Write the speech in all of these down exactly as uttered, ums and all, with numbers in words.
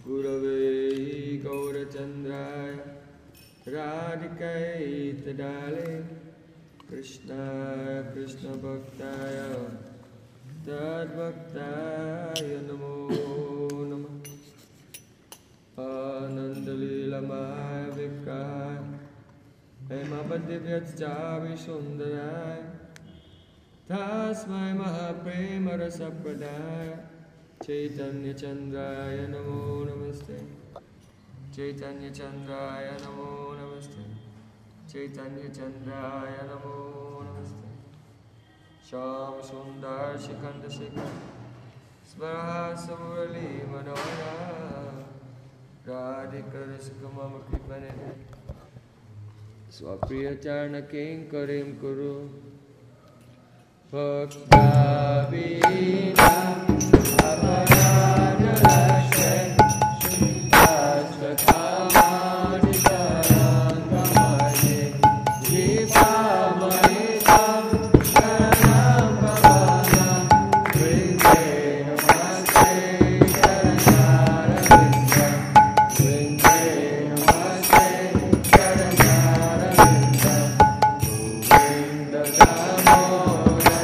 Gurave Gaurachandraya Radhikai Tadale Krishna Krishna Bhaktaya Tad Bhaktaya Namo Namah Ananda Lila Maya Vikraya Hemabadivyatcha Vishundaraya Tasmai Mahaprema Rasa Pradaya Chaitanya Chandraya Namo Namaste Chaitanya Chandraya Namo Namaste Chaitanya Chandraya Namo Namaste Sham Sundar Shikanda Shikha Smaraha Samurali Manohara Radhika Rasika Mama Kripanene Swapriya Charna Kinkarim Kuru Bhakta Vina Aparana Lakshya Shasta Kamani Saranga Maye Jiva Maritam Sharanam Bhavana Vrinde Namaste Sharanara Vinda Vrinde Namaste Sharanara Vinda Govinda Damo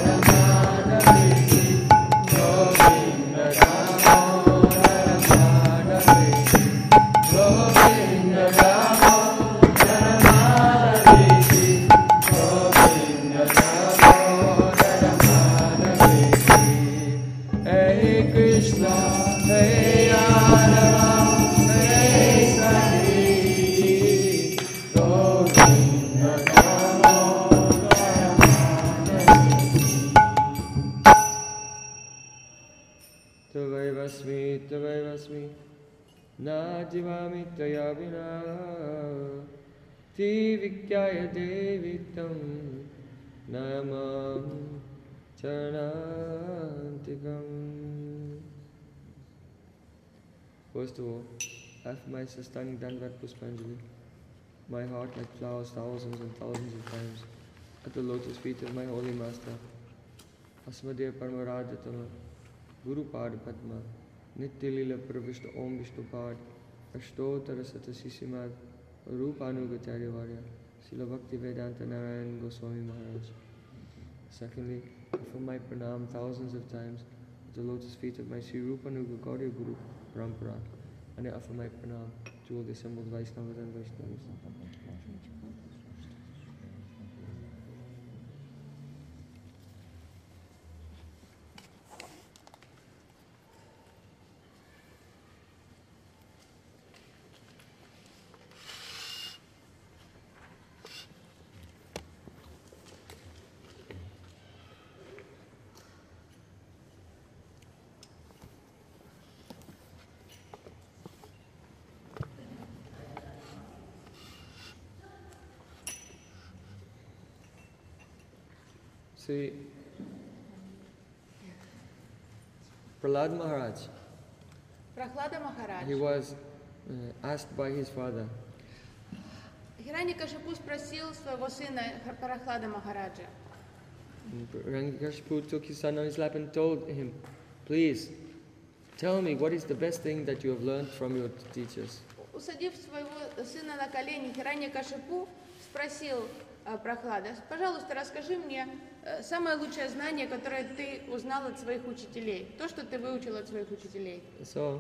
Najivami Taya Vina Tivikyaya Devitam Nayamam Charanantikam. First of all, after my sustaining Dandavat Puspanjali, my heart like flowers thousands and thousands of times at the lotus feet of my holy master, Asmadeva Paramarajatama, Guru Pada Padma, Nityalila Pravishta Om Vishnupad, Ashtotara Satasishimad, Rupanugacharya Varya, Srila Bhakti Vedanta Narayan Goswami Maharaj. Secondly, offer my pranam thousands of times at the lotus feet of my Sri Rupanuga Gauriya Guru Parampara, and I offer my pranam to all the assembled Vaishnavas and Vaishnavas. See, Prahlad Maharaj, Прохлада Махарадж. he was uh, asked by his father, Хираньякашипу спросил своего сына Прохлада Махараджа. Hiranyakashipu took his son on his lap and told him, please, tell me what is the best thing that you have learned from your teachers. Усадив своего сына на колени, Хираньякашипу спросил Прохлада, пожалуйста, расскажи мне самое лучшее знание, которое ты узнал от своих учителей, то, что ты выучил от своих учителей. So,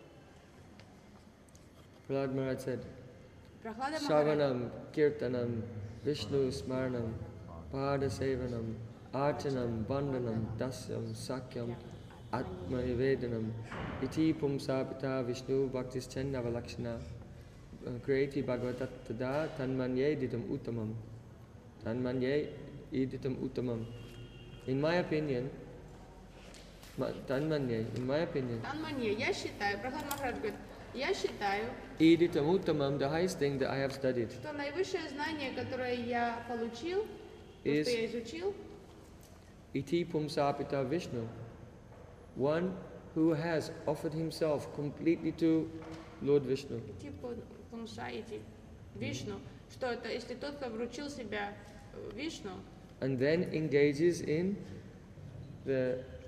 Prahlad Maharaj said, Прохлада Shravanam, Kirtanam, Vishnu Smaranam, Pada Sevanam, Archanam, Vandanam, Dasyam, Sakyam, Atma Nivedanam, Iti Pumsapita Vishnu Bhaktis Channavalakshana, Kreti Bhagavatat Tada, Tanmanye Ditam Uttamam. Tanmanye Iditam Uttamam. In my opinion, Tanmanye, in my opinion, Танманье, я считаю, Прохлад Махарадж говорит, я считаю, Iditam Uttamam, the highest thing that I have studied, что наивысшее знание, которое я получил, то, is что я изучил, Iti Pumsapita Vishnu, one who has offered himself completely to Lord Vishnu. типа Пумсаити, Вишну, что это, если тот, кто вручил себя Вишну, And then engages in the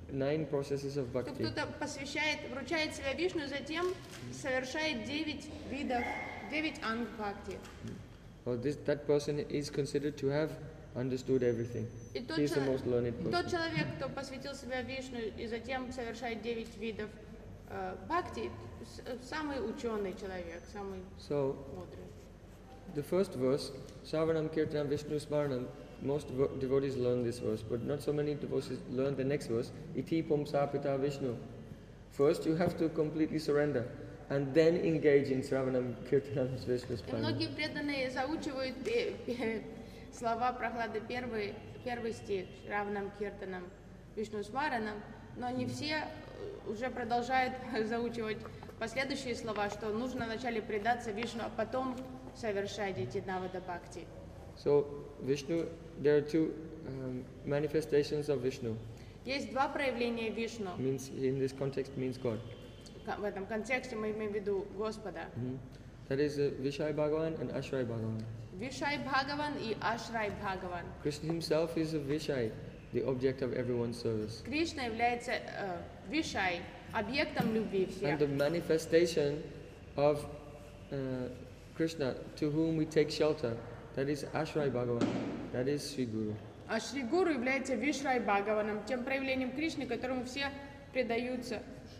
nine processes of Что bhakti. кто-то посвящает, вручает себя Вишну, затем совершает девять видов, девять анг бхакти. Or this, that person is considered to have understood everything. И тот, He is the чело- most learned тот person. человек, кто посвятил себя Вишну и затем совершает девять видов э, бхакти, с- самый ученый человек, самый So, мудрый. the first verse, Shravanam Kirtanam Vishnu Smaranam, most vo- devotees learn this verse, but not so many devotees learn the next verse, Iti Pumsa Pita Vishnu. First, you have to completely surrender, and then engage in Shravanam Kirtanam Vishnu И Smaranam. многие преданные заучивают пе- пе- слова Прохлады первый, первый стих Равнам Киртанам Вишну Смаранам, но не все э, уже продолжают заучивать последующие слова, что нужно вначале предаться Вишну, а потом совершать эти навада бхакти. So, Vishnu, there are two um, manifestations of Vishnu. Есть два проявления Вишну. Means in this context means God. Ка- В этом контексте мы имеем в виду Господа. Mhm. That is uh, Vishai Bhagavan and Ashray Bhagavan. Вишай Бхагаван и Ашрай Бхагаван. Krishna himself is a Vishai, the object of everyone's service. Кришна является э, Вишай, объектом любви всех. And the manifestation of uh, Krishna to whom we take shelter, that is Ashray Bhagavan, that is Sri Guru. А Шри Гуру является Вишрай Бхагаваном, тем проявлением Кришны, которому все предаются.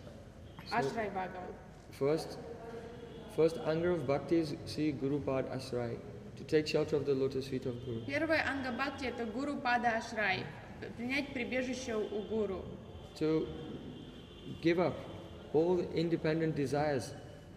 Ашрай Бхагаван. First, first anga of bhakti is Sri Guru Pad Ashray, to take shelter of the lotus feet of Guru. Первая анга бхакти это Гуру Пада Ашрай, принять прибежище у Гуру, To give up all independent desires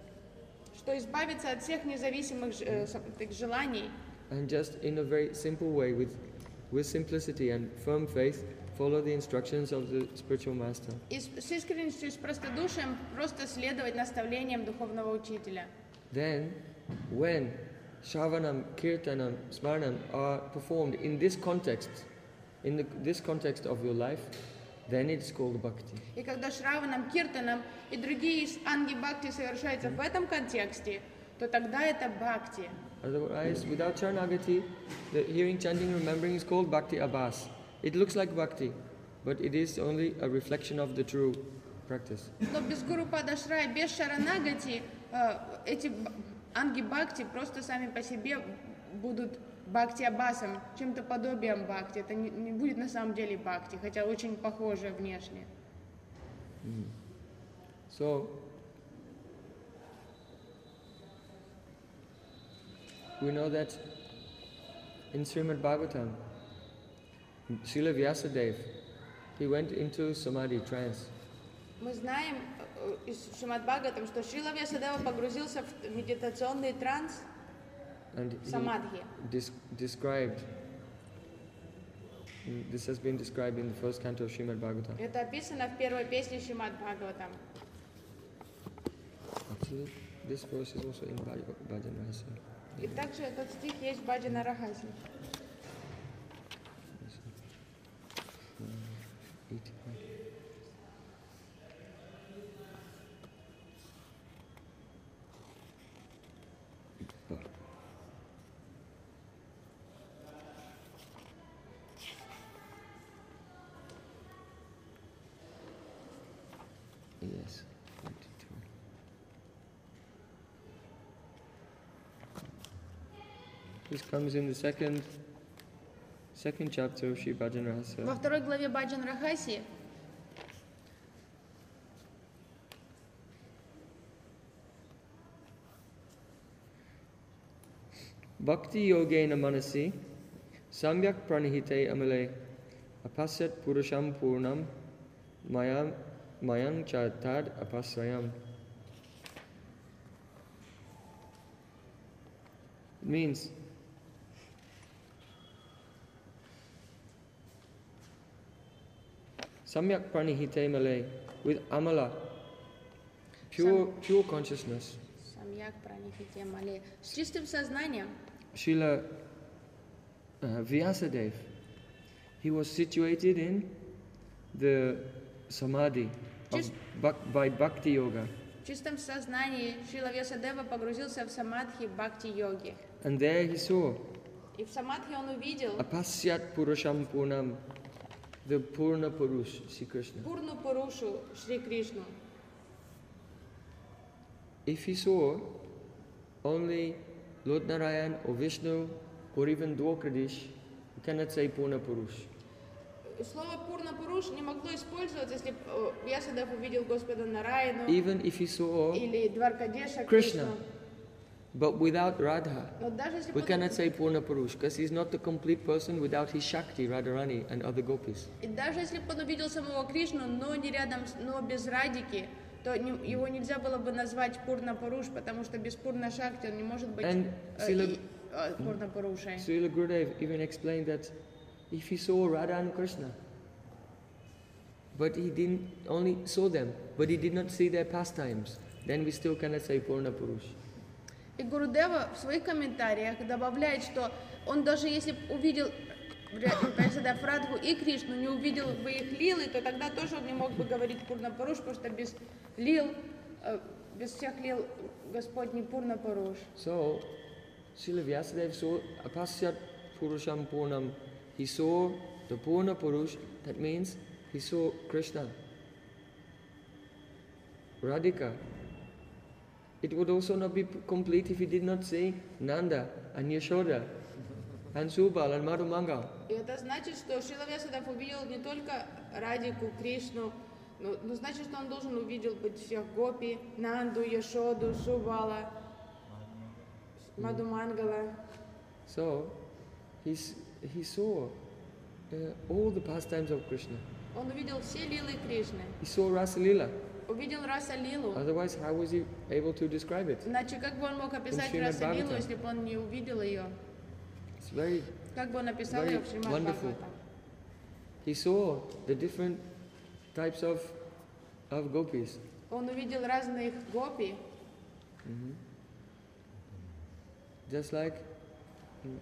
что избавиться от всех независимых ж- э, сам- так, желаний and just in a very simple way, with, with simplicity and firm faith, follow the instructions of the spiritual master. и с, с искренностью, с простодушием просто следовать наставлениям духовного учителя. Then, when Shravanam, Kirtanam, Smaranam are performed in this context, in the, this context of your life, then it's called bhakti. И когда Шраванам, Киртанам и другие с- анги бхакти совершаются в этом контексте, то тогда это бхакти. Otherwise, without Charanagati, the hearing, chanting, remembering is called bhakti abhas. It looks like bhakti, but it is only a reflection of the true practice. Но без Гуру Падашрая, без Шаранагати, э, эти б- анги бхакти просто сами по себе будут бхакти абасом, чем-то подобием бхакти. Это не, не будет на самом деле бхакти, хотя очень похоже внешне. So, we know that in Srimad Bhagavatam, Srila Vyasadeva, he went into samadhi trance. Мы знаем э, из Шримад Бхагаватам, что Шрила Вьясадева погрузился в медитационный транс And самадхи. he dis- described, mm, this has been described in the first canto of Srimad Bhagavatam. Это описано в первой песне Шримад Бхагаватам. Actually, this verse is also in Bhaj- Bhajan Rahasya. И также этот стих есть в Баджана Рахасе. eighty-one. Yes, twenty-two. This comes in the second second chapter of Sri Bhajan Rahasya. Во второй главе Баджан Рахаси Bhakti yogena manasi samyak pranihite amale apasyat purusham purnam mayam mayang cha tad apasrayam. It means samyak pranihite male, with amala, pure pure consciousness. Самьяк Пранихите Мале. С чистым сознанием Srila uh, Vyasadeva, he was situated in the samadhi of Just- bhak- by bhakti yoga. в чистом сознании Шрила Вьясадева погрузился в самадхи бхакти-йоги. And there he saw И в самадхи он увидел apasyat purusham purnam, the Purna Purush, Sri Krishna. Пурну Пурушу Шри Кришну. If he saw only Lord Narayan or Vishnu or even Dwakadish, you cannot say Purna Purush. Слово Пурна Пуруш не могло использоваться, если э, Вьясадев увидел Господа Нараяну Even if he saw или Дваркадеша Krishna, Кришну. but without Radha, Но даже если we бы он- cannot say Purna Purush because he's not the complete person without his Shakti, Radharani and other gopis. И даже если бы он увидел самого Кришну, но не рядом, с- но без Радики, то не- его нельзя было бы назвать Пурна Пуруш, потому что без Пурна Шакти он не может быть And э, Srila- и, э, Пурна Пурушей. Srila Gurudev even explained that if he saw Radha and Krishna, but he didn't only saw them, but he did not see their pastimes, then we still cannot say Purna Purush. И Гурудева в своих комментариях добавляет, что он даже если б увидел Вьясадев Радху и Кришну, не увидел бы их лилы, то тогда тоже он не мог бы говорить Пурна Пуруш, потому что без лил, э, без всех лил Господний Пурна Пуруш. So, Srila Vyasadeva saw Apasyat Purusham Purnam. He saw the Purna Purush, that means he saw Krishna, Radhika. It would also not be p- complete if he did not see Nanda and Yashoda and Subal and Madhumangal. И это значит, что Шрила Вьясадев увидел не только Радику, Кришну, но, но значит, что он должен увидел быть всех гопи, Нанду, Яшоду, Субала, Мадумангала. So, he's, he saw uh, all the pastimes of Krishna. Он увидел все лилы Кришны, He saw Rasa Lila. увидел Раса Лилу. Otherwise, how was he able to describe it? Иначе как бы он мог описать Шримад Раса Лилу, Бхагаватам. если бы он не увидел ее? It's very Как бы он описал Very ее в Шримад wonderful. Бхагаватам? He saw the different types of, of gopis. Он увидел разных гопи, Mhm. Just like mm,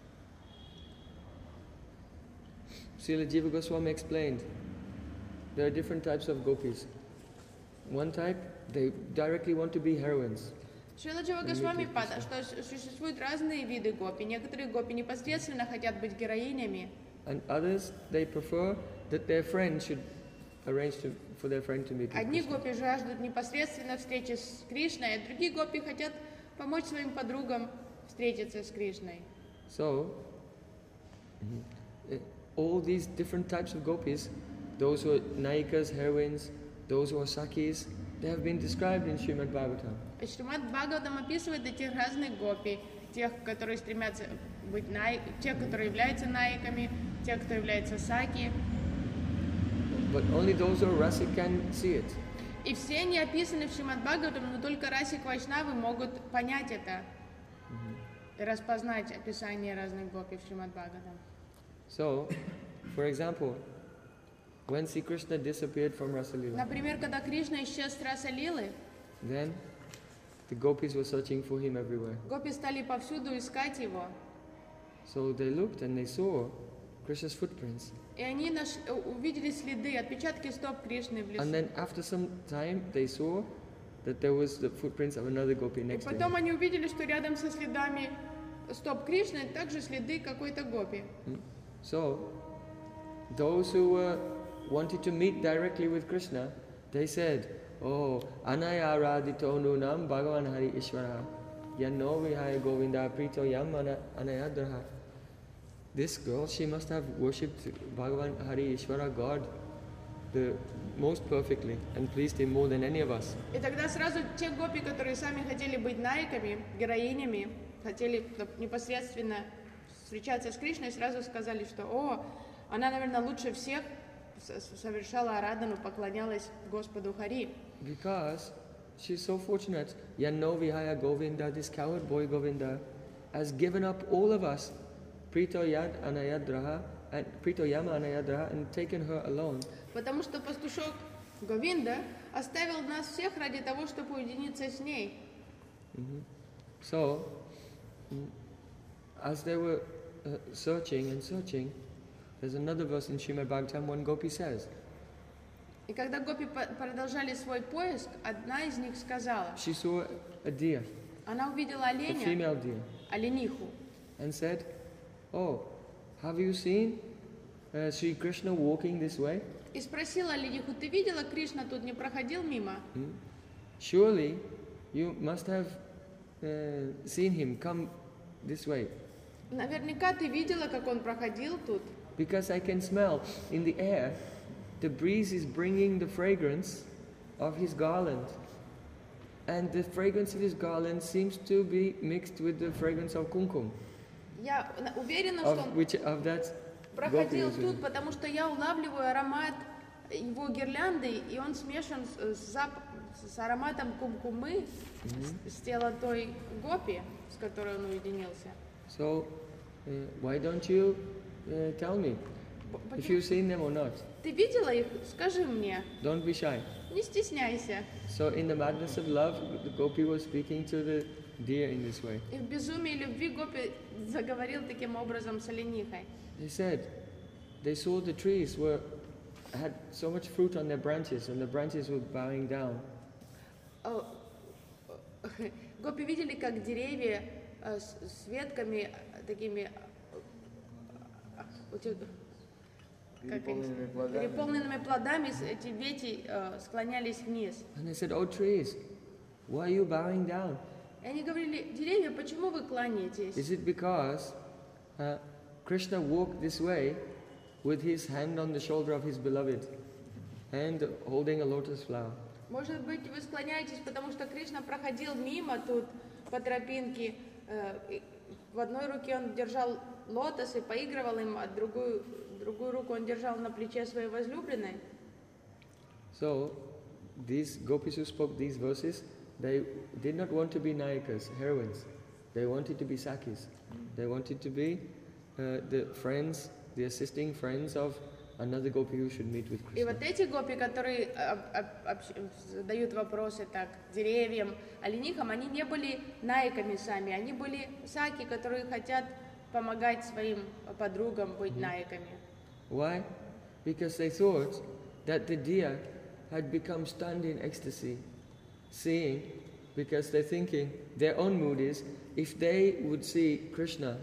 Srila Jiva Goswami explained, there are different types of gopis. One type, they directly want to be heroines. Шрила Джива Госвами пада, что с- существуют разные виды гопи. Некоторые гопи непосредственно хотят быть героинями, And others, they prefer that their friend should arrange to, for their friend to meet with одни Krishna. гопи жаждут непосредственно встречи с Кришной, а другие гопи хотят помочь своим подругам встретиться с Кришной. So, mhm, eh, all these different types of gopis, those who are naikas, heroines, those who are sakis, they have been described in Srimad Bhagavatam. И Шримад Бхагаватам описывает этих разных гопи, тех, которые стремятся быть най... тех, которые являются наиками, тех, кто является саки. But only those who are rasic can see it. И все они описаны в Шримад Бхагаватам, но только расик Вайшнавы могут понять это и распознать описание разных гопи в Шримад Бхагаватам. So, for example, when Sri Krishna disappeared from Rasalila, Например, когда Кришна исчез с Раса Лилы, then the gopis were searching for him everywhere. гопи стали повсюду искать его. So they looked and they saw Krishna's footprints. И они наш... э, увидели следы, отпечатки стоп Кришны в лесу. And then after some time, they saw that there was the footprints of another gopi И next to потом him. они увидели, что рядом со следами стоп Кришны также следы какой-то гопи. So, those who uh, wanted to meet directly with Krishna, they said, "Oh, anayaradito nunam Bhagavan Hari Ishvara, yanno vihaya Govinda prito yam ana- anayadraha." This girl, she must have worshipped Bhagavan Hari Ishvara, God, the most perfectly, and pleased him more than any of us. И тогда сразу те гопи, которые сами хотели быть наиками, героинями, хотели непосредственно встречаться с Кришной, сразу сказали, что «О, она, наверное, лучше всех с- совершала арадану, поклонялась Господу Хари». Because she's so fortunate. Yanno Vihaya Govinda, this coward boy Govinda, has given up all of us, Prito Yad Anayadraha, and Prito Yama Anayadraha, and taken her alone. Потому что пастушок Говинда оставил нас всех ради того, чтобы уединиться с ней. Mhm. So, mm, as they were uh, searching and searching, there's another verse in Srimad Bhagavatam, one Gopi says, И когда гопи по- продолжали свой поиск, одна из них сказала, she saw a deer, она увидела a оленя, female deer, олениху, and said, "Oh, have you seen uh, Sri Krishna walking this way? И спросила Лидиху, ты видела, Кришна тут не проходил мимо? Hmm? Surely you must have uh, seen him come this way. Наверняка ты видела, как он проходил тут. Because I can smell in the air, the breeze is bringing the fragrance of his garland. And the fragrance of his garland seems to be mixed with the fragrance of kumkum, Я на- уверена, что of, он which, of that проходил gopi. тут, потому что я улавливаю аромат его гирлянды, и он смешан с, с зап- с ароматом кумкумы, с, с тела той гопи, с которой он уединился. So, uh, why don't you uh, tell me П- if почему- you've seen them or not? Ты видела их? Скажи мне. Don't be shy. Не стесняйся. So, in the madness of love, the gopi was speaking to the deer in this way. И в безумии любви Гопи заговорил таким образом с оленихой. They said they saw the trees were had so much fruit on their branches, and the branches were bowing down. О, э, Гопи видели, как деревья э, с, с ветками э, такими э, э, утё- как они- Переполненными плодами. переполненными плодами, с- эти ветви э, склонялись вниз. And they said, "Oh trees, why are you bowing down? И они говорили, деревья, почему вы кланяетесь? Is it because uh, Krishna walked this way with his hand on the shoulder of his beloved and holding a lotus flower?" Может быть, вы склоняетесь, потому что Кришна проходил мимо тут по тропинке. э, и В одной руке он держал лотос и поигрывал им, а другую, другую руку он держал на плече своей возлюбленной. So, these gopis who spoke these verses, they did not want to be nayakas, heroines. They wanted to be sakis. They wanted to be uh, the friends, the assisting friends of another gopi who should meet with И Krishna. вот эти гопи, которые э, об- об- общ- задают вопросы так деревьям, оленихам, они не были наиками сами, они были саки, которые хотят помогать своим подругам быть наиками. Why? Because they thought that the deer had become stunned in ecstasy, seeing, because they're thinking, their own mood is, if they would see Krishna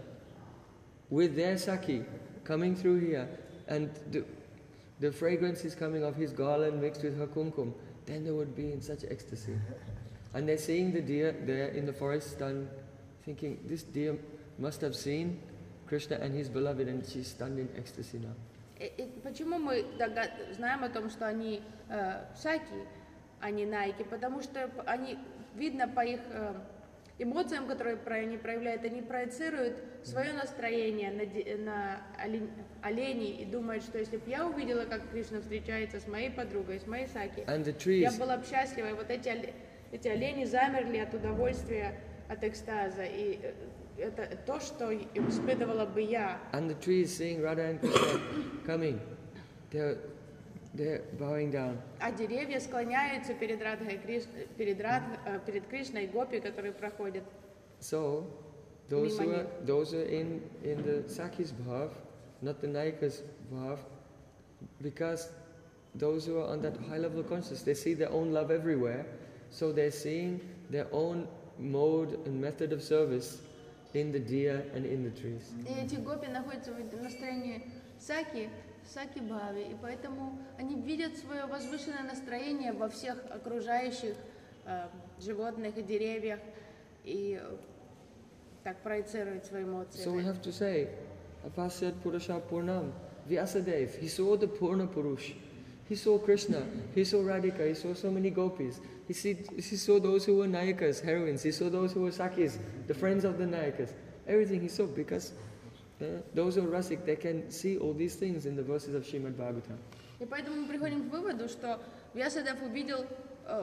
with their saki coming through here, and the, the fragrance is coming of his garland mixed with her kumkum, then they would be in such ecstasy. And they're seeing the deer there in the forest stunned, thinking, this deer must have seen Krishna and his beloved, and she's stunned in ecstasy now. И, и почему мы догад- знаем о том, что они э, саки, а не найки? Потому что п- они, видно по их э, эмоциям, которые про- они проявляют, они проецируют свое настроение на, де- на олень- оленей и думают, что если бы я увидела, как Кришна встречается с моей подругой, с моей саки, And the я trees, была бы счастлива. И вот эти, оле- эти олени замерли от удовольствия, от экстаза. И э, это то, что испытывала бы я. and the trees seeing Radha and Krishna coming, they're, they're bowing down. А деревья склоняются перед Радхой Криш... перед, Рад... э, перед Кришной гопи, которые проходят. So, those who Mimani. are, those who are in, in the Sakis bhav, not the Nayikas bhav, because those who are on that high level of consciousness, they see their own love everywhere, so they're seeing their own mode and method of service in the deer and in the trees. И эти гопи находятся в настроении саки, саки бхави, и поэтому они видят свое возвышенное настроение во всех окружающих э, животных и деревьях, и э, так проецируют свои эмоции. So we have to say, Apasyat Purusha Purnam, Vyasadev, he saw the Purna Purush. He saw Krishna, he saw Radhika, he saw so many gopis. He, see, he saw those who were Nayakas, heroines, he saw those who were Sakis, the friends of the Nayakas. Everything he saw, because uh, those who are Rasik, they can see all these things in the verses of Srimad Bhagavatam. И поэтому мы приходим к выводу, что Вьясадев увидел э,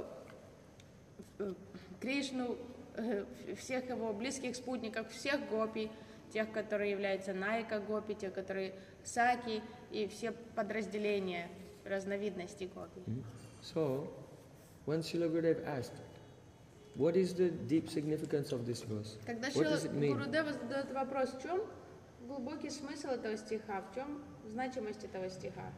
э, Кришну, э, всех его близких спутников, всех гопи, тех, которые являются Найка гопи, тех, которые Саки, и все подразделения, разновидности гопи. So, when Srila Gurudev asked, what is the deep significance of this verse? Когда What does it mean? Гурудева задает вопрос, в чем глубокий смысл этого стиха, в чем значимость этого стиха?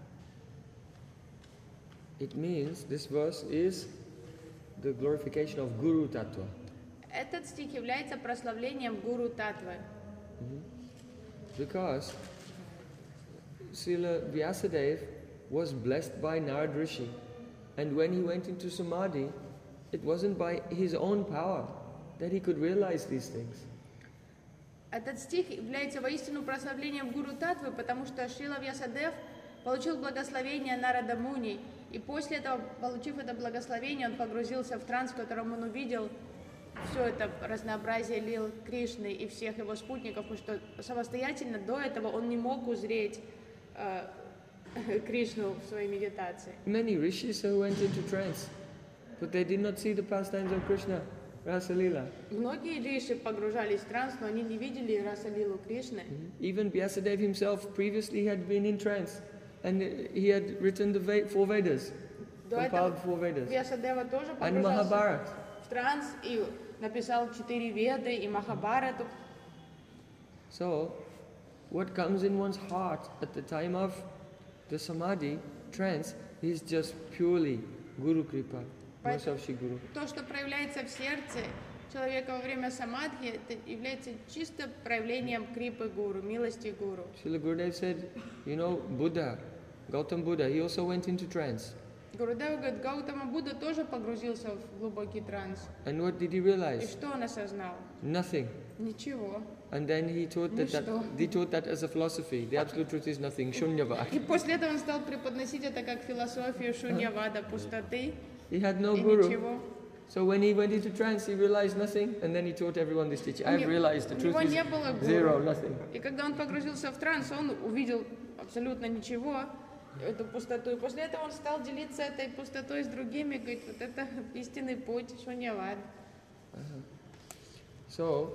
It means this verse is the glorification of Guru Tattva. Этот стих является прославлением Гуру Татвы. Because Srila Vyasadeva was blessed by Narad Rishi, and when he went into Samadhi, it wasn't by his own power that he could realize these things. Этот стих является воистину прославлением Гуру Татвы, потому что Шрила Вьясадев получил благословение Нарада Муни, и после этого, получив это благословение, он погрузился в транс, в котором он увидел все это разнообразие лил Кришны и всех его спутников, потому что самостоятельно до этого он не мог узреть э, Кришну в своей медитации. Many rishis who went into trance, but they did not see the pastimes of Krishna, Rasa Leela. Многие риши погружались в транс, но они не видели Раса-лилу Кришны. Even Vyasadeva himself previously had been in trance, and he had written the Ve- four Vedas, До compiled этого four Vedas, Вьясадева тоже and погружался Mahabharata. в транс и написал четыре Веды и Махабхарату. So, what comes in one's heart at the time of the samadhi, trance, is just purely Guru Kripa, mercy of Shri Guru. То, что проявляется в сердце человека во время самадхи, это является чисто проявлением крипы Гуру, милости Гуру. Srila Gurudev said, you know, Buddha, Gautam Buddha, he also went into trance. Гурудев говорит, Гаутама Будда тоже погрузился в глубокий транс. And what did he И realize? что он осознал? Nothing. Ничего. And then he taught that, that Ничто. he taught that as a philosophy. The absolute truth is nothing. Shunyavad. И после этого он стал преподносить это как философию шуньявада, пустоты He had no и guru. ничего. So when he went into trance, he realized nothing, and then he taught everyone this teaching. У I've него- realized the у truth него is не было гуру. zero, nothing. И когда он погрузился в транс, он увидел абсолютно ничего, эту пустоту. И после этого он стал делиться этой пустотой с другими, говорит, вот это истинный путь, шуньявад. So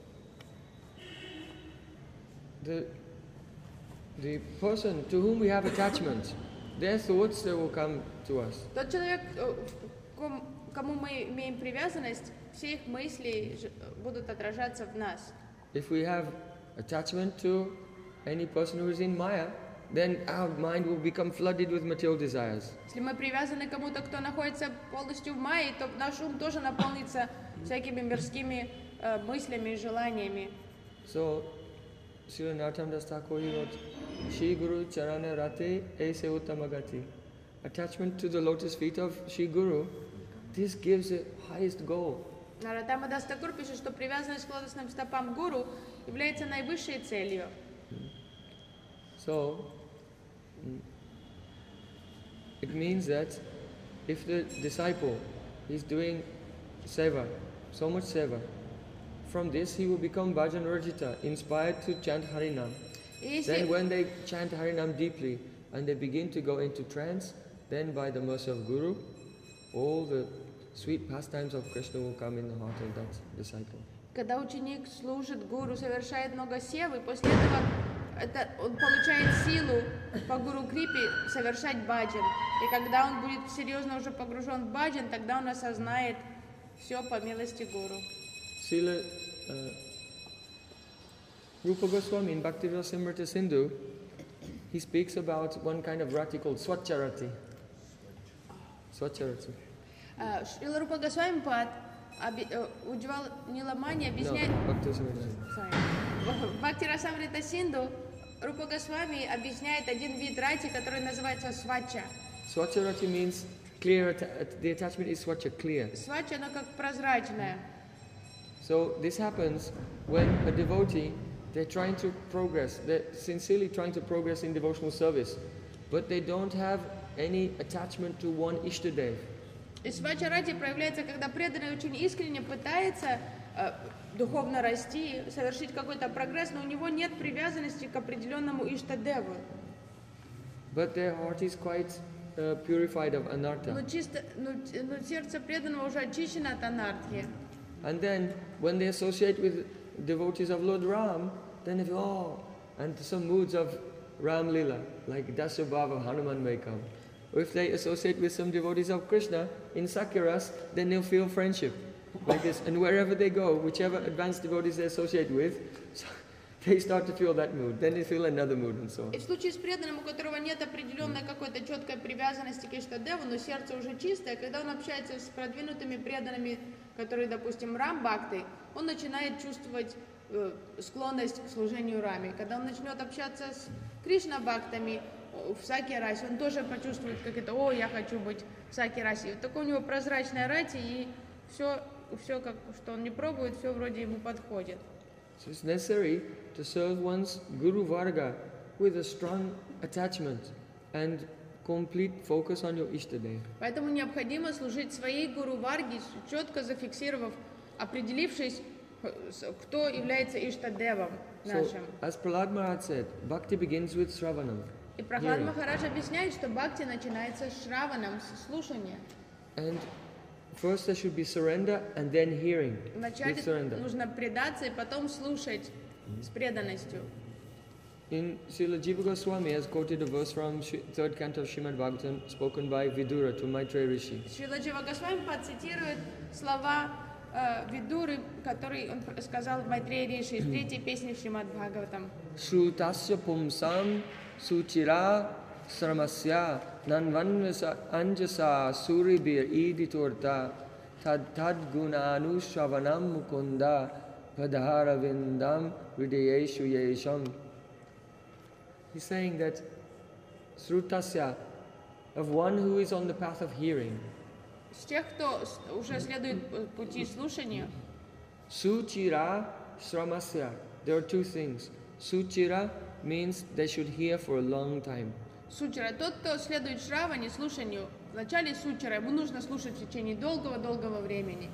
the the person to whom we have attachment, their thoughts they will come to us. Тот человек, э, ком- кому мы имеем привязанность, все их мысли ж- будут отражаться в нас. If we have attachment to any person who is in Maya, then our mind will become flooded with material desires. Если мы привязаны к кому-то, кто находится полностью в майе, то наш ум тоже наполнится всякими мирскими э, мыслями и желаниями. So, Srila Narottam Das Thakur he wrote, Shri Guru Charana Rate Aise Uttamagati. Attachment to the lotus feet of Shri Guru, this gives the highest goal. Нароттама Дас Такур пишет, что привязанность к лотосным стопам гуру является наивысшей целью. So, mm, it means that if the disciple is doing seva, so much seva, from this he will become bhajan rajita, inspired to chant Harinam. И Then если, when they chant Harinam deeply and they begin to go into trance, then by the mercy of Guru, all the sweet pastimes of Krishna will come in the heart of that disciple. когда ученик служит гуру, совершает много севы, после этого это, он получает силу по гуру Крипе совершать баджан. И когда он будет серьезно уже погружен в баджан, тогда он осознает все по милости гуру. Srila uh, Rupa Goswami in Bhakti-Rasamrita Sindhu, he speaks about one kind of rati called Swacharati. Swacharati. А, Шрила Рупа Госвами Пад оби- э, Уджвал Ниламани No, объясняет... Bhakti-Rasamrita Sindhu. Sorry. В Бхакти Расамрита Синду Рупа Госвами объясняет один вид рати, который называется свача. Swacharati means clear, atta- the attachment is swacha, clear. Свача, оно как прозрачное. So this happens when a devotee, they're trying to progress, they're sincerely trying to progress in devotional service, but they don't have any attachment to one Ishtadev. И свача рати проявляется, когда преданный очень искренне пытается э, духовно расти, совершить какой-то прогресс, но у него нет привязанности к определенному Иштадеву. But their heart is quite uh, purified of Но, anartha. чисто, но, но сердце преданного уже очищено от анархии. And then when they associate with devotees of Lord Ram, then they feel, oh, and some moods of Ram Lila, like Dasabhava, Hanuman may come. Or if they associate with some devotees of Krishna in Sakyaras, then they'll feel friendship, like this. And wherever they go, whichever advanced devotees they associate with, so they start to feel that mood. Then they feel another mood and so on. И в случае с преданным, у которого нет определенной какой-то четкой привязанности к Иштадеву, но сердце уже чистое, когда он общается с продвинутыми преданными, которые, допустим, Рам Бхакты, он начинает чувствовать э, склонность к служению Раме. Когда он начнет общаться с Кришна бхактами в Саки-расе, он тоже почувствует, как это, о, я хочу быть в Саки-расе. Вот такой у него прозрачная рати, и все, все как, что он не пробует, все вроде ему подходит. So it's necessary to serve one's Guru Varga with a strong attachment and complete focus on your Ishtadev. Поэтому необходимо служить своей гуру Варге, четко зафиксировав, определившись, кто является Иштадевом нашим. So, as Prahlad Maharaj said, Bhakti begins with Shravanam. И Прахлад Махарадж объясняет, что бхакти начинается с шраваном, с слушания. And first there should be surrender and then hearing. Вначале With surrender. нужно предаться и потом слушать с преданностью. In Srila Jiva Goswami has quoted a verse from Shri- third canto of Srimad Bhagavatam spoken by Vidura to Maitreya Rishi. Шрила Джива Госвами процитирует слова э, Видуры, который он пр- сказал в Майтрея Риши из третьей песни в Шримад Бхагаватам. Shrutasya pumsam suchira sramasya nanvanvasa anjasa suribir iditorta tad tad gunanu shravanam mukunda padhara vindam vidayeshu yesham. He's saying that Srutasya, of one who is on the path of hearing, С тех, кто с- уже следует п- пути слушания, Suchira Sramasya. There are two things. Suchira means they should hear for a long time. сучара, тот, кто следует шраване, слушанию, в начале сучара ему нужно слушать в течение долгого-долгого времени.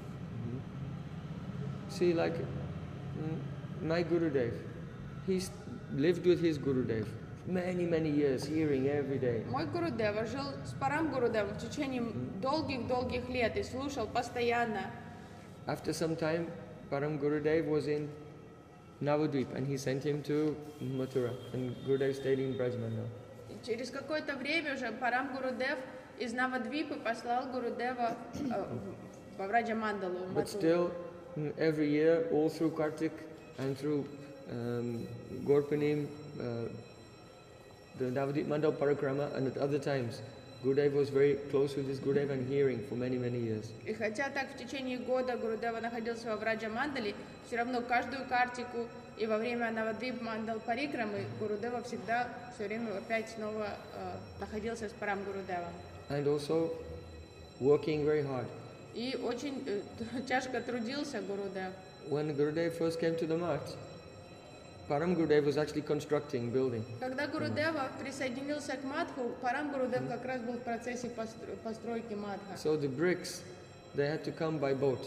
See, like mm, my Gurudev, he's lived with his Gurudev many, many years, hearing every day. Мой Гурудева жил с Парам Гурудевом в течение долгих-долгих лет и слушал постоянно. After some time, Param Gurudev was in Navadvip and he sent him to Mathura, and Gurudev stayed in Brajman now. И через какое-то время уже Парам Гурудев из Навадвипы послал Гурудева э, в- во Враджа Мандалу, в But Матуру. still, mm, every year, all through Kartik and through um, Gorpanim, uh, the Navadvip Mandal Parikrama, and at other times, Gurudev was very close with his Gurudev and hearing for many, many years. И хотя так в течение года Гурудева находился во Враджа Мандале, все равно каждую картику и во время Навадвип Мандал Парикрамы Гурудева всегда все время опять снова э, находился с Парам Гурудевом. And also, working very hard. И очень э, тяжко трудился Гурудев. When Gurudev first came to the mat, Param Gurudev was actually constructing, building. Когда Гурудева присоединился к Мадху, Парам Гурудев как раз был в процессе постро- постройки Мадха. So the bricks, they had to come by boat.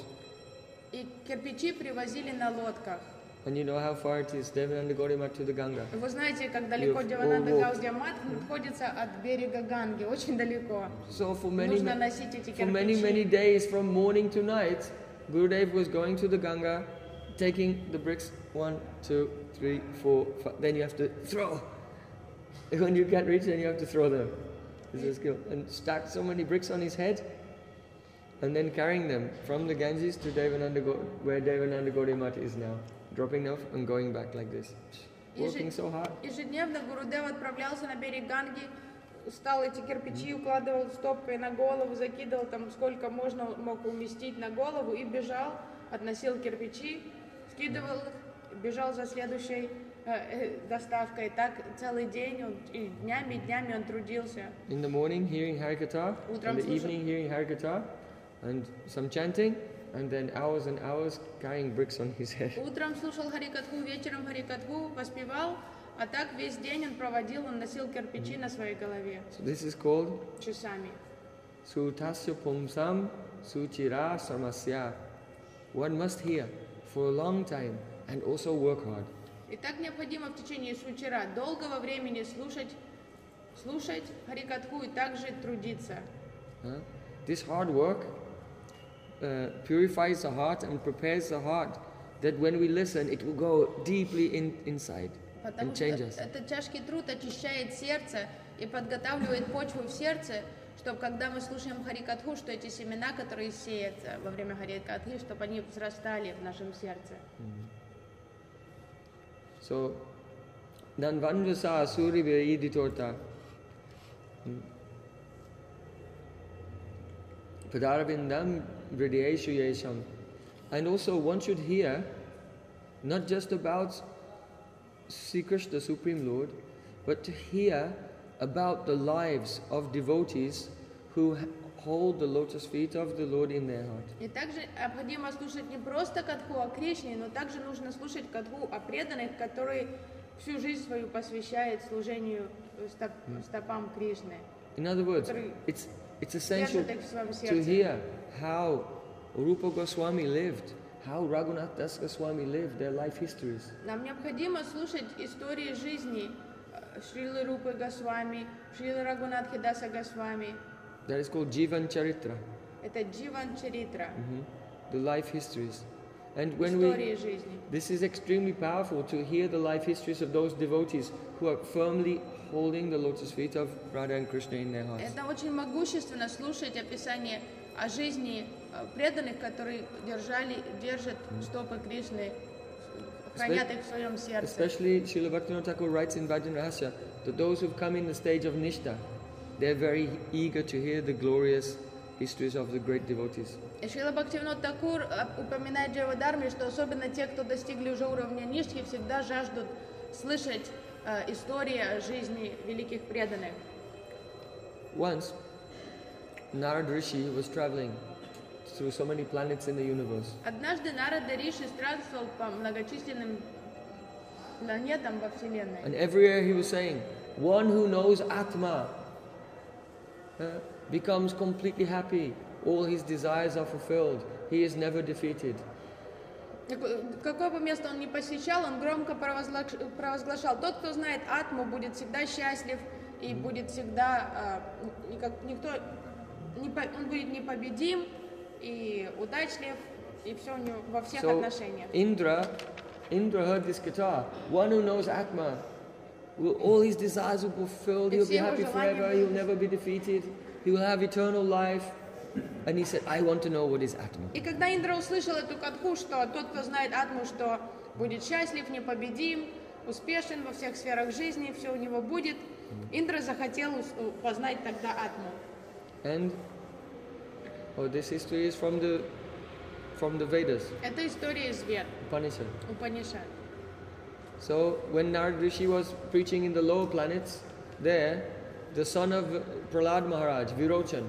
И кирпичи привозили на лодках. And you know how far it is, Devananda Gaurimat to the Ganga. Вы знаете, как далеко You've Девананда all walked. Гаудия Мадх находится от берега Ганги, очень далеко. So for many, Нужно ma- носить эти for many, many кирпичи. days, from morning to night, Gurudev was going to the Ganga, taking the bricks, one, two, three, four, five, then you have to throw. When you can't reach, then you have to throw them. This is a skill. And stacked so many bricks on his head, and then carrying them from the Ganges to Devananda, Go- where Devananda Gaurimat is now, dropping off and going back like this. Working so hard. Ежедневно Гурудев отправлялся на берег Ганги, стал эти кирпичи, укладывал стопкой на голову, закидывал там сколько можно мог уместить на голову и бежал, относил кирпичи, скидывал их, бежал за следующей э, э, доставкой. Так целый день, он, и днями, днями он трудился. In the morning, hearing Harikatha, Утром in the слушал. evening, hearing Harikatha, and some chanting, and then hours and hours carrying bricks on his head. Утром слушал Харикатху, вечером Харикатху, воспевал, а так весь день он проводил, он носил кирпичи на своей голове So this is called часами. Sutasya Pumsam Suchira Samasya. One must hear for a long time and also work hard. И так необходимо в течение сучера долгого времени слушать, слушать Харикатху и также трудиться. Huh? This hard work uh, purifies the heart and prepares the heart that when we listen, it will go deeply in, inside Потому and что change us. этот тяжкий труд очищает сердце и подготавливает почву в сердце, чтобы когда мы слушаем Харикатху, что эти семена, которые сеются во время Харикатхи, чтобы они взрастали в нашем сердце. So, Nanvanvasa Asuri Veditorta. Padaravindam Vridiyeshu Yesham. And also one should hear not just about Sri Krishna, the Supreme Lord, but to hear about the lives of devotees who hold the lotus feet of the Lord in their heart. И также необходимо слушать не просто катху о Кришне, но также нужно слушать катху о преданных, которые всю жизнь свою посвящают служению стоп, стопам Кришны. In other words, Который it's, it's essential держит их в своем to сердце. hear how Rupa Goswami lived, how Raghunath Das Goswami lived, their life histories. Нам необходимо слушать истории жизни э, Шрилы Рупы Госвами, Шрилы Рагунатхи Даса Госвами. That is called Jivan Charitra, Это Дживан Чаритра, mhm, the life histories. And when we, истории жизни. this is extremely powerful to hear the life histories of those devotees who are firmly holding the lotus feet of Radha and Krishna in their hearts. Это очень могущественно слушать описание о жизни э, преданных, которые держали, держат стопы Кришны, хранят их в своем сердце. Especially Srila Bhaktivinoda Thakur writes in Bhajan Rahasya that those who've come in the stage of Nishta, they're very eager to hear the glorious histories of the great devotees. И Шрила Бхактивинод Такур э, упоминает в Джайвадарме, что особенно те, кто достигли уже уровня Ништхи, всегда жаждут слышать э, истории о жизни великих преданных. Once, Narad Rishi was traveling through so many planets in the universe. Однажды Нарада Риши странствовал по многочисленным планетам во Вселенной. And everywhere he was saying, one who knows Atma uh, becomes completely happy. All his desires are fulfilled. He is never defeated. Какое бы место он ни посещал, он громко провозглаш- провозглашал: тот, кто знает Атму, будет всегда счастлив и будет всегда э, никак, никто, не по- он будет непобедим и удачлив, и все у него во всех So отношениях. Indra, Indra heard this guitar. One who knows Atma, will, all his desires will be fulfilled. He'll be happy forever. He'll never be defeated. He will have eternal life. And he said, I want to know what is Atma. И когда Индра услышал эту катху, что тот, кто знает Атму, что будет счастлив, непобедим, успешен во всех сферах жизни, все у него будет, Индра захотел ус- познать тогда Атму. And oh, this history is from the from the Vedas, Это история из Вед, Upanishad. Упанишад. So when Narad Rishi was preaching in the lower planets, there, the son of Prahlad Maharaj, Virochan,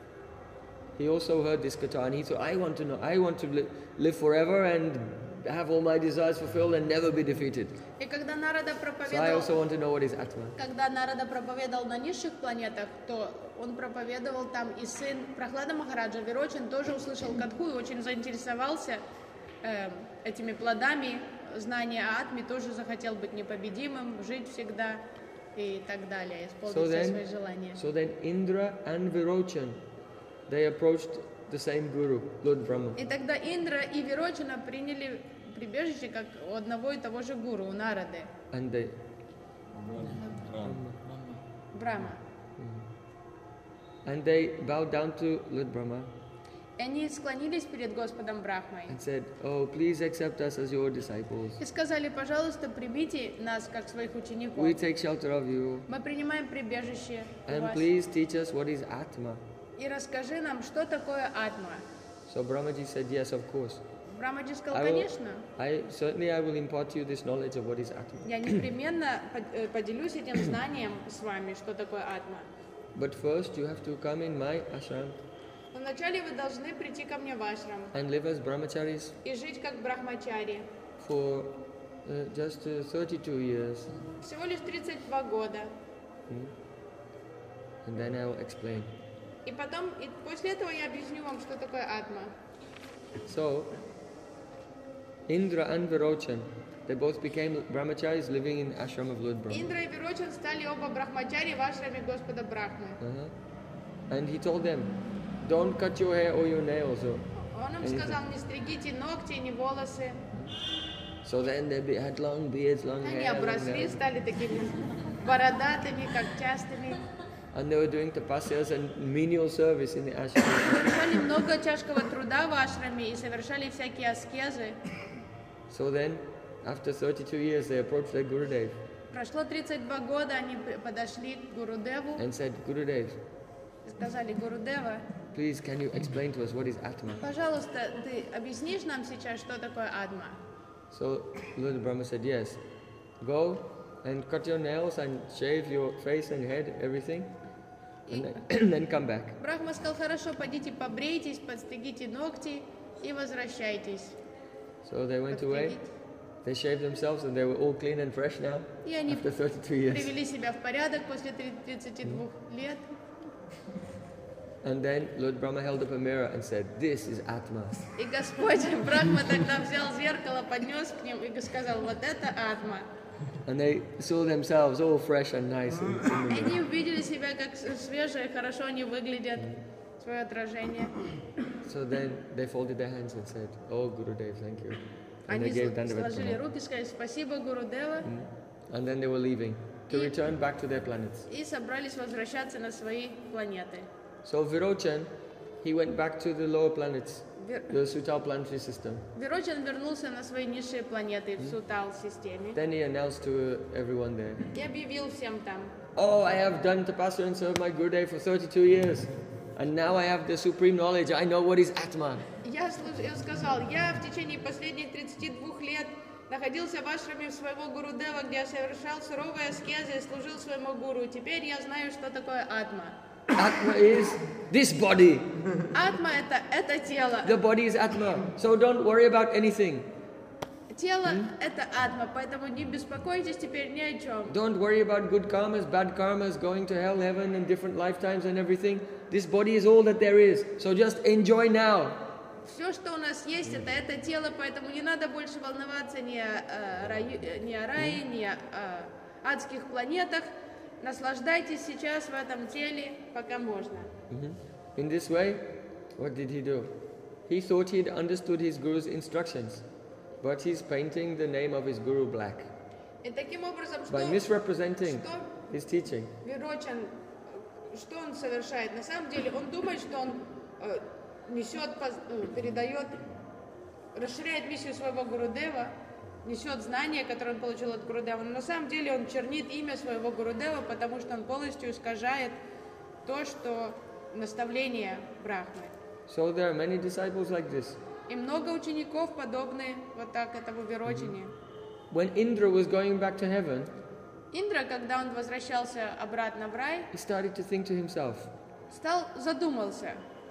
he also heard this katha and he thought, I want to know, I want to li- live forever and have all my desires fulfilled and never be defeated. И когда Нарада So I проповедовал, also want to know what is Atma. когда Нарада проповедовал на низших планетах, то он проповедовал там, и сын Прохлада Махараджа Вирочин тоже услышал катху и очень заинтересовался э, этими плодами знания о Атме, тоже захотел быть непобедимым, жить всегда и так далее, исполнить So все then, свои желания. so then Indra and Virochan, they approached the same guru, Lord Brahma. И тогда Индра и Вирочина приняли прибежище как у одного и того же гуру, у Нарады, And they, Брахма. and they bowed down to Lord Brahma И они склонились перед Господом Брахмой and said, oh, please accept us as your disciples. и сказали: пожалуйста, примите нас как своих учеников. We take shelter of you. Мы принимаем прибежище у And вас. please teach us what is Atma. И расскажи нам, что такое Атма. So Brahmaji said, yes, of course. Брамаджи сказал: I will, конечно, I certainly I will impart to you this knowledge of what is Atma. я непременно под- э, поделюсь этим знанием с вами, что такое Атма. But first you have to come in my ashram Но вначале вы должны прийти ко мне в ашрам and live as brahmacharis и жить как брахмачари. for uh, just uh, thirty-two years. Всего лишь тридцать два года. And then I'll explain. И потом, и после этого я объясню вам, что такое Атма. So, Indra and Virochan, they both became brahmacharis living in ashram of Lord Brahma. Индра и Вирочин стали оба брахмачари в ашраме Господа Брахмы. Uh-huh. And he told them, don't cut your hair or your nails. Or Он им anything. сказал: не стригите ногти, не волосы. So then they be- had long beards, long Они hair, long обросли, nails. стали такими бородатыми, когтястыми. And they were doing tapasyas and menial service in the ashram. Совершали много тяжкого труда в ашраме и совершали всякие аскезы. So then, after thirty-two years, they approached their Gurudev Прошло тридцать два года, они п- подошли к Гурудеву and said, Gurudev, и сказали: Гурудева, please can you explain to us what is Atma? пожалуйста, ты объяснишь нам сейчас, что такое Адма? So Lord Brahma said, yes. Go and cut your nails and shave your face and head, everything, И and then, and then come back. Брахма сказал, хорошо, пойдите побрейтесь, подстригите ногти и возвращайтесь. So they went away, Подстригите. they shaved themselves, and they were all clean and fresh now И они after thirty-two years. привели себя в порядок после тридцати двух лет. And then Lord Brahma held up a mirror and said, "This is Atma." И Господь Брахма тогда взял зеркало, поднес к ним и сказал, вот это Атма. And they saw themselves all fresh and nice in, in the И mirror. они увидели себя как свежие, хорошо они выглядят, свое отражение. So then they folded their hands and said, "Oh Gurudev, thank you." And Они they gave Dandavat сложили Pranam. руки, сказали спасибо, Гурудева, And then they were leaving to И- return back to their planets. и собрались возвращаться на свои планеты. So Virochan, he went back to the lower planets, Вер- the Sutal planetary system. Верочан вернулся на свои низшие планеты в Сутал-системе Then he announced to uh, everyone there, и объявил всем там, "Oh, I have done tapasya and served my Gurudev for thirty-two years. And now I have the supreme knowledge. I know what is Atman." я, служ- я сказал, я в течение последних тридцати двух лет находился в ашраме своего Гурудева, где я совершал суровые аскезы и служил своему гуру. Теперь я знаю, что такое атма. Atma is this body. Атма это, это тело. The body is Atma. So don't worry about anything. Тело это атма, поэтому не беспокойтесь теперь ни о чем. Don't worry about good karmas, bad karmas, going to hell, heaven, and different lifetimes and everything. This body is all that there is. So just enjoy now. Все, что у нас есть, это это тело, поэтому не надо больше волноваться ни о, э, раю- э, ни о рае, ни о э, адских планетах. Наслаждайтесь сейчас в этом теле, пока можно. Mhm. In this way, what did he do? He thought he'd understood his guru's instructions, but he's painting the name of his guru black И таким образом, что, by misrepresenting что his teaching. Верочан, что он совершает? На самом деле он думает, что он э, несет, поз- э, передает, расширяет миссию своего Гурудева, несет знания, которые он получил от Гурудева. Но на самом деле он чернит имя своего Гурудева, потому что он полностью искажает то, что наставление Брахмы. So there are many disciples like this. И много учеников подобные вот так этому Верочине. When Indra was going back to heaven, Индра, когда он возвращался обратно в рай, he started to think to himself, стал задумался.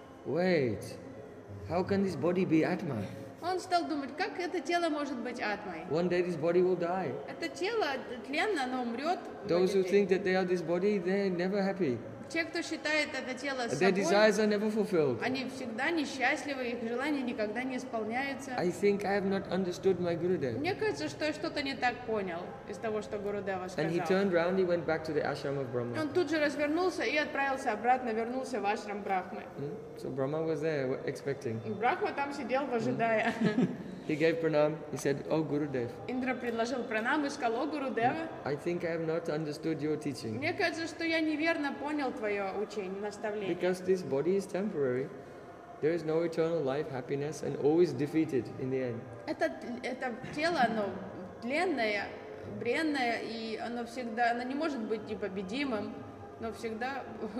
wait, how can this body be Atma? Он стал думать, как это тело может быть атмой. One day this body will die. Это тело тленно, оно умрет. Those who think that they are this body, they're never happy. Те, кто считает это тело Their собой, desires are never fulfilled. они всегда несчастливы, их желания никогда не исполняются. I think I have not understood my Gurudev. Мне кажется, что я что-то не так понял из того, что Гурудева And he сказал. turned round, he went back to the ashram of И Brahma. он тут же развернулся и отправился обратно, вернулся в ашрам Брахмы. Hmm? So Brahma was there expecting. И Брахма там сидел, ожидая. He gave pranam, he said, "Oh Gurudev, Индра предложил пранам и сказал, о, Гурудева, I think I have not understood your teaching. мне кажется, что я неверно понял твое учение, наставление. Because this body is temporary. There is no eternal life, happiness, and always defeated in the end. Это, это тело, оно тленное, бренное, и оно всегда, оно не может быть непобедимым, но всегда,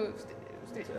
встр-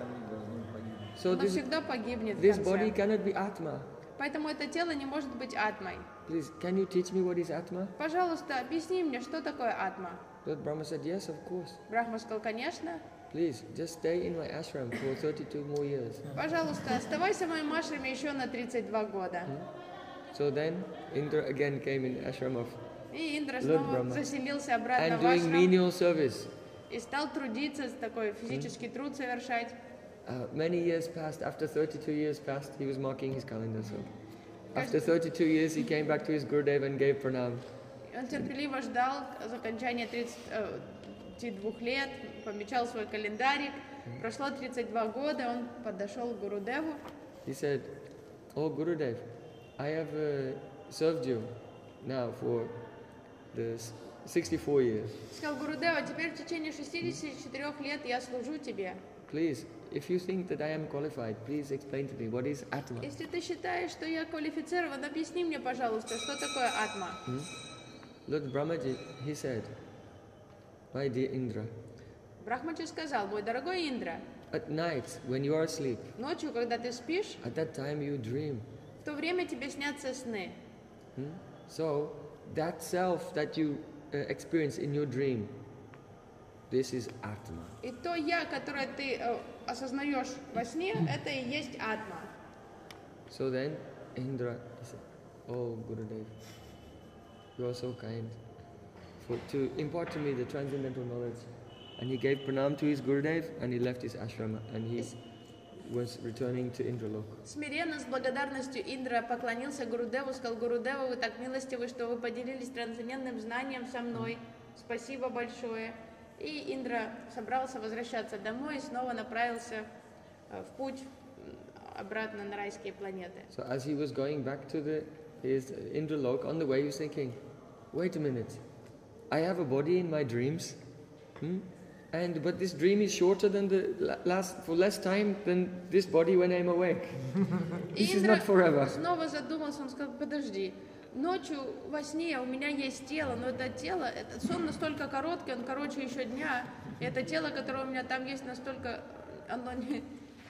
So оно this, всегда погибнет в this body конце. cannot be Atma. Поэтому это тело не может быть атмой. Please, can you teach me what is Atma? Пожалуйста, объясни мне, что такое атма. Lord Brahma said, yes, of course. Брахма сказал, конечно. Please, just stay in my ashram for thirty-two more years. Пожалуйста, оставайся в моем ашраме еще на тридцать два года. So then, Indra again came in the ashram of И Индра Lord снова Brahma. заселился обратно and в doing ашрам menial service. и стал трудиться, такой физический труд совершать. Uh, many years passed. After thirty-two years passed, he was marking his calendar. So, after thirty-two years, he came back to his Gurudev and gave pranam. Он терпеливо ждал окончания тридцати двух лет, помечал свой календарик. Прошло тридцать два года, он подошел к Гурудеву. He said, "Oh Gurudev, I have uh, served you now for the s- sixty-four years. Сказал, Гурудева, теперь в течение шестидесяти четырёх лет я служу тебе. Please, if you think that I am qualified, please explain to me what is Atma." Если ты считаешь, что я квалифицирован, объясни мне, пожалуйста, что такое атма. Hmm? Lord Brahmaji, he said, "My dear Indra, Брахмачи сказал, мой дорогой Индра, at night when you are asleep, ночью, когда ты спишь, at that time you dream. в то время тебе снятся сны. Hmm? So that self that you uh, experience in your dream, this is Atma. И то я, которое ты э, осознаешь во сне, это и есть атма. So then Indra he said, "Oh Gurudev, you are so kind for, to impart to me the transcendental knowledge." And he gave pranam to his Gurudev and he left his ashrama and he was returning to Indralok. Смиренно, с благодарностью Индра поклонился Гурудеву, сказал: Гурудеву, вы так милостивы, что вы поделились трансцендентным знанием со мной. Спасибо большое. И Индра собрался возвращаться домой и снова направился э, в путь обратно на райские планеты. So as he was going back to the his Indralok, on the way he was thinking, wait a minute, I have a body in my dreams, hmm? and but this dream is shorter than the la- last for less time than this body when I'm awake. This is not forever. Снова задумался, он сказал: подожди, ночью во сне у меня есть тело, но это тело, это сон настолько короткий, он короче еще дня, и это тело, которое у меня там есть, настолько, оно не...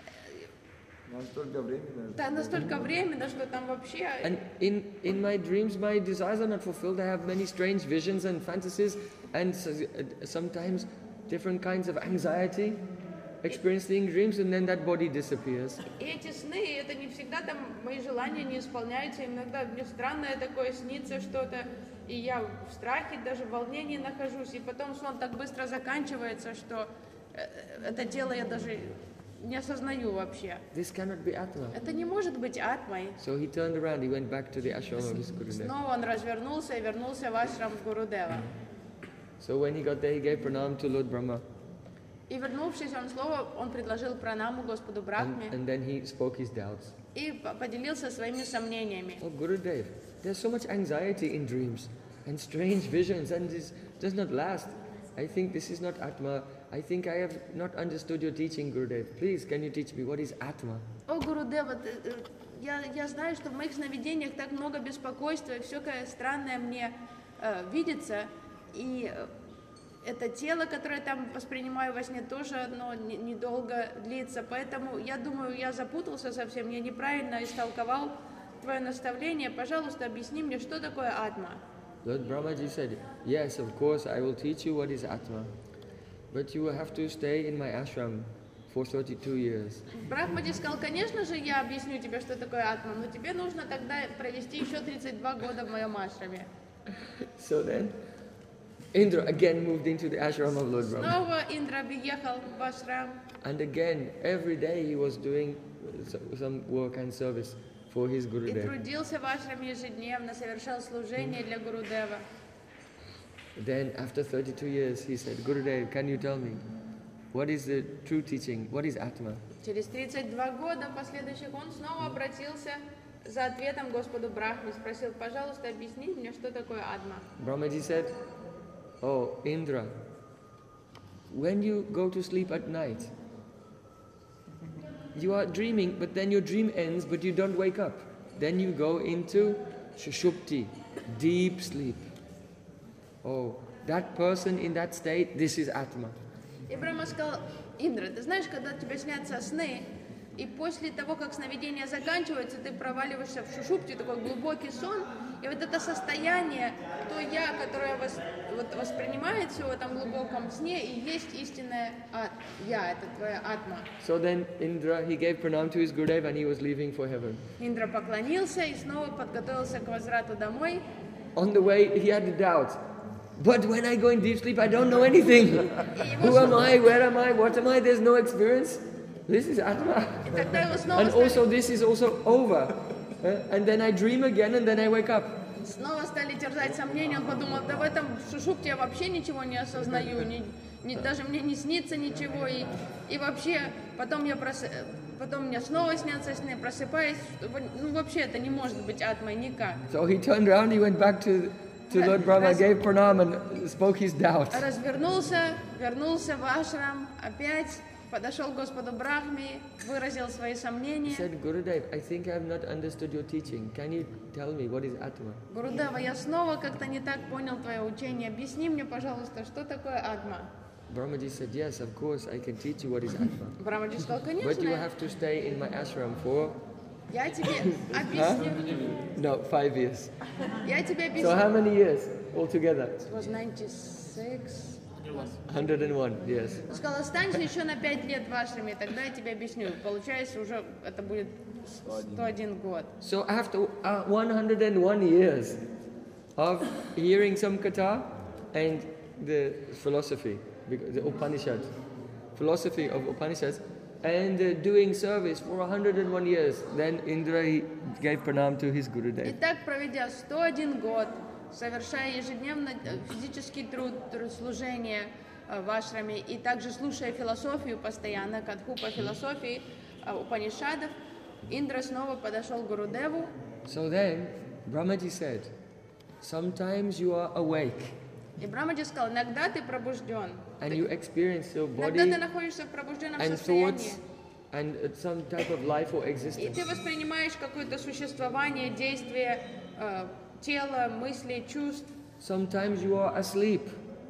Настолько временно. Да, настолько временно, что там вообще... And in, in my dreams, my desires are not fulfilled. I have many strange visions and fantasies, and so, uh, sometimes different kinds of anxiety experienced in dreams, and then that body disappears. И эти сны, это не всегда там мои желания не исполняются, иногда мне странное такое снится что-то, и я в страхе, даже в волнении нахожусь, и потом сон так быстро заканчивается, что э, это тело я даже не осознаю вообще. This cannot be Atma. Это не может быть атмой. So he turned around, he went back to the ashram of his Gurudev. Снова он развернулся и вернулся в ашрам Гурудева. So when he got there, he gave pranam to Lord Brahma, И вернувшись, он снова он предложил пранаму Господу and, Брахме and then he spoke his doubts. и по- поделился своими сомнениями. Oh Gurudev, there's so much anxiety in dreams and strange visions, and this does not last. I think this is not Atma. I think I have not understood your teaching, Gurudev. Please, can you teach me what is Atma? О, Гурудева, ты- э, я, я знаю, что в моих сновидениях так много беспокойства, и все какое странное мне э, видится, и э, это тело, которое я там воспринимаю во сне, тоже оно не- недолго длится, поэтому я думаю, я запутался совсем, я неправильно истолковал твое наставление. Пожалуйста, объясни мне, что такое атма. Lord Brahmaji said, yes, of course, I will teach you what is Atma. But you will have to stay in my ashram for thirty-two years. Брахмаджи сказал: конечно же, я объясню тебе, что такое атма, но тебе нужно тогда провести еще тридцать два года в моем ашраме. So then, Indra again moved into the ashram of Lord Brahma. Снова Индра приехал в ашрам, And again, every day he was doing so- some work and service for his и Gurudev. трудился в ашраме ежедневно, совершал служение для Гурудева. Then, after thirty-two years, he said, Gurudev, can you tell me, what is the true teaching? What is Atma? Через тридцать два года последующих он снова обратился за ответом к Господу Брахме, спросил: пожалуйста, объясни мне, что такое атма. Brahmaji said, oh, Indra, when you go to sleep at night, you are dreaming, but then your dream ends, but you don't wake up. Then you go into Shushupti, deep sleep. Oh, that person in that state, this is Atma. И Брахма сказал: Индра, ты знаешь, когда тебе снятся сны, и после того, как сновидение заканчивается, ты проваливаешься в шушупти, такой глубокий сон, и вот это состояние, то я, которое вос- вот воспринимает все в этом глубоком сне, и есть истинное а, я, это твоя атма. So then Indra, he gave pranam to his Gurudev and he was leaving for heaven. Индра поклонился и снова подготовился к возврату домой. On the way, he had a doubt. But when I go in deep sleep, I don't know anything. Who am I? Where am I? What am I? There's no experience. This is Atma. И тогда его снова, And стали, also, this is also over. Uh, and then I dream again and then I wake up. снова стали терзать сомнения. Он подумал: да в этом шушупте я вообще ничего не осознаю, ни- ни- даже мне не снится ничего. И, и вообще, потом, я прос... потом мне снова снятся сны, просыпаюсь. Ну вообще это не может быть атмой никак. So he turned around, he went back to, to Lord Brahma, gave pranam and spoke his doubt. Развернулся, вернулся в ашрам, опять подошел к Господу Брахме, выразил свои He сомнения. said, Gurudev, I think I have not understood your teaching. Can you tell me what is Atma? Гурудева, я снова как-то не так понял твое учение. Объясни мне, пожалуйста, что такое атма. Brahmaji said, yes, of course, I can teach you what is Atma. Брахмаджи сказал: But you конечно, have to stay in my ashram for Я тебе объясню. No, five years. Я тебе So how объясню. many years altogether? It was ninety-six. one hundred and one, yes. Он сказал, останься еще на пять лет в ашраме, тогда я тебе объясню. Получается, уже это будет сто один год. So after uh, one hundred and one years of hearing some katha and the philosophy, because the Upanishads, philosophy of Upanishads, and uh, doing service for one hundred and one years, then Indra he gave pranam to his И Gurudev. так, проведя сто один год, совершая ежедневно э, физический труд, труд служения э, в ашраме, и также слушая философию постоянно, катху по философии э, Упанишадов, Индра снова подошел к Гурудеву. So then Brahmaji said, sometimes you are awake И Брамаджи сказал, иногда ты пробужден, and you experience your иногда ты body находишься в пробужденном and состоянии, thoughts and uh, some type of life or и existence. ты воспринимаешь какое-то существование, действие э, тела, мыслей, чувств. Sometimes you are asleep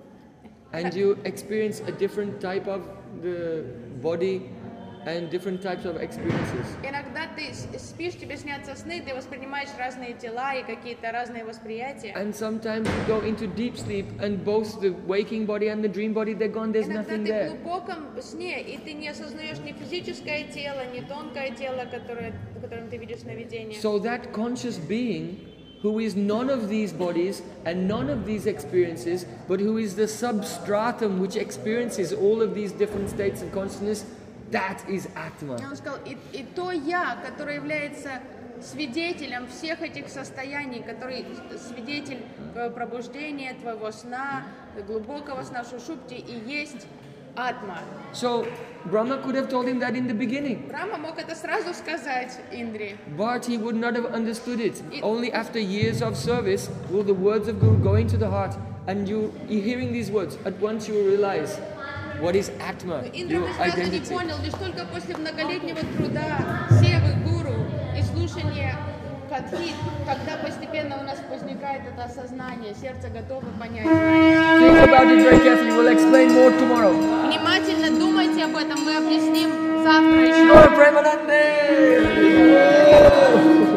and you experience a different type of the body and different types of experiences. Иногда ты с- спишь, тебе снятся сны, ты воспринимаешь разные тела и какие-то разные восприятия. And sometimes you go into deep sleep and both the waking body and the dream body, they're gone, there's Иногда nothing ты в there. глубоком сне, и ты не осознаешь ни физическое тело, ни тонкое тело, которое, которым ты видишь сновидение. So that conscious being who is none of these bodies and none of these experiences, but who is the substratum which experiences all of these different states of consciousness, that is Atma. И он сказал, и, и то я, который является свидетелем всех этих состояний, который свидетель твоего пробуждения, твоего сна, глубокого сна в Шушупте, и есть Атма. So Brahma could have told him that in the beginning, Брахма мог это сразу сказать Индре, but he would not have understood it. Only after years of service will the words of Guru go into the heart, and you, you hearing these words, at once you will realize what is Atma, Индра your бы сразу не identity. понял, лишь только после многолетнего труда, севы гуру и слушания катхи, когда постепенно у нас возникает это осознание, сердце готово понять знание. Think about it very carefully. We'll explain more tomorrow. Внимательно думайте об этом, мы объясним завтра еще. Lord Premanande!